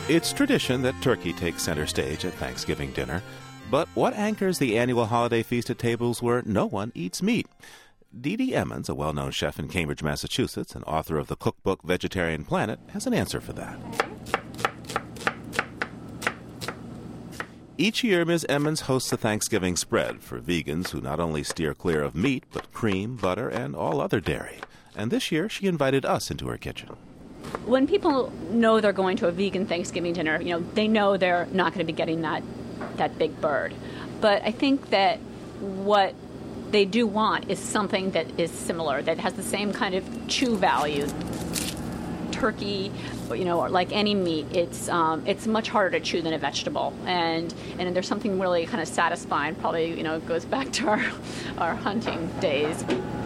It's tradition that turkey takes center stage at Thanksgiving dinner, but what anchors the annual holiday feast at tables where no one eats meat? Dee Dee Emmons, a well-known chef in Cambridge, Massachusetts, and author of the cookbook Vegetarian Planet, has an answer for that. Each year, Ms. Emmons hosts a Thanksgiving spread for vegans who not only steer clear of meat, but cream, butter, and all other dairy. And this year, she invited us into her kitchen. When people know they're going to a vegan Thanksgiving dinner, they know they're not going to be getting that big bird. But I think that what they do want is something that is similar, that has the same kind of chew value. Turkey, or like any meat, it's much harder to chew than a vegetable, and there's something really kind of satisfying. Probably goes back to our hunting days.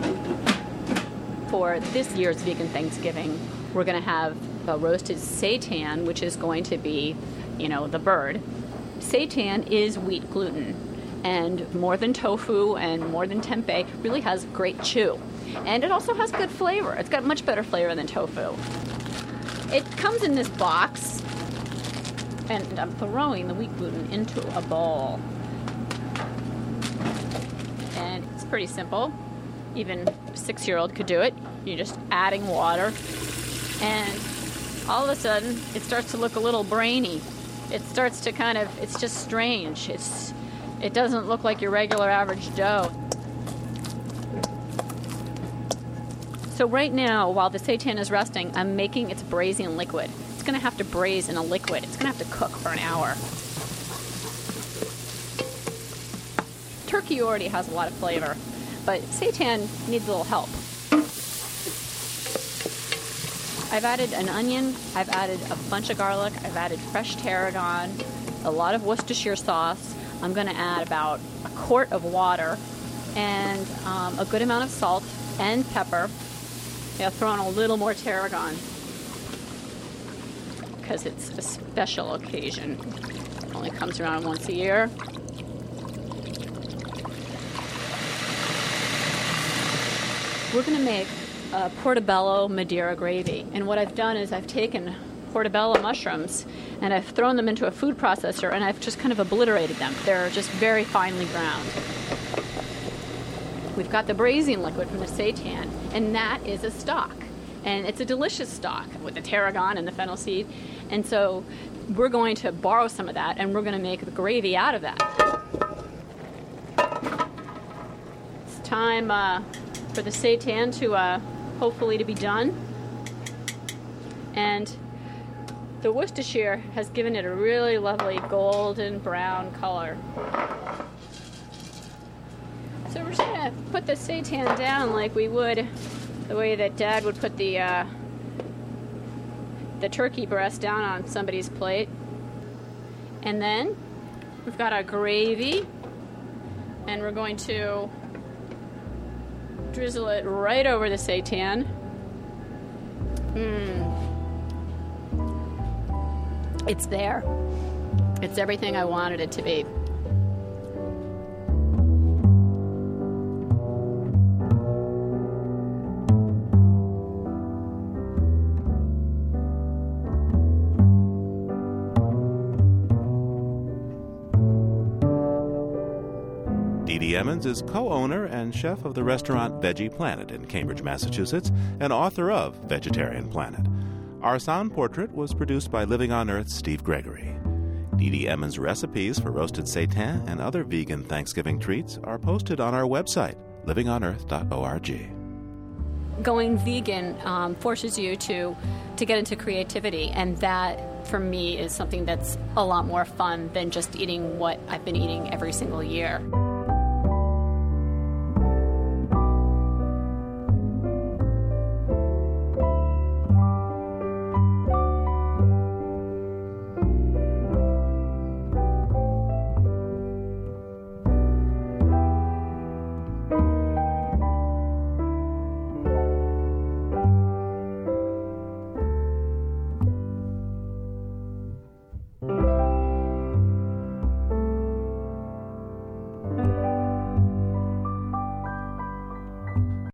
For this year's vegan Thanksgiving, we're going to have a roasted seitan, which is going to be, the bird. Seitan is wheat gluten, and more than tofu and more than tempeh, really has great chew. And it also has good flavor. It's got much better flavor than tofu. It comes in this box, and I'm throwing the wheat gluten into a bowl. And it's pretty simple. Even a 6-year-old could do it. You're just adding water. And all of a sudden, it starts to look a little brainy. It starts to it's just strange. It doesn't look like your regular average dough. So right now, while the seitan is resting, I'm making its braising liquid. It's going to have to braise in a liquid. It's going to have to cook for an hour. Turkey already has a lot of flavor, but seitan needs a little help. I've added an onion. I've added a bunch of garlic. I've added fresh tarragon, a lot of Worcestershire sauce. I'm going to add about a quart of water and a good amount of salt and pepper. I'll throw in a little more tarragon because it's a special occasion. It only comes around once a year. We're going to make a portobello Madeira gravy. And what I've done is I've taken portobello mushrooms and I've thrown them into a food processor and I've just kind of obliterated them. They're just very finely ground. We've got the braising liquid from the seitan, and that is a stock. And it's a delicious stock with the tarragon and the fennel seed. And so we're going to borrow some of that, and we're going to make the gravy out of that. It's time for the seitan to hopefully to be done. And the Worcestershire has given it a really lovely golden brown color. So we're just going to put the seitan down like we would the way that Dad would put the turkey breast down on somebody's plate. And then we've got our gravy, and we're going to drizzle it right over the seitan. It's there. It's everything I wanted it to be. Dee Dee Emmons is co-owner and chef of the restaurant Veggie Planet in Cambridge, Massachusetts, and author of Vegetarian Planet. Our sound portrait was produced by Living on Earth's Steve Gregory. Dee Dee Emmons' recipes for roasted seitan and other vegan Thanksgiving treats are posted on our website, livingonearth.org. Going vegan forces you to get into creativity, and that, for me, is something that's a lot more fun than just eating what I've been eating every single year.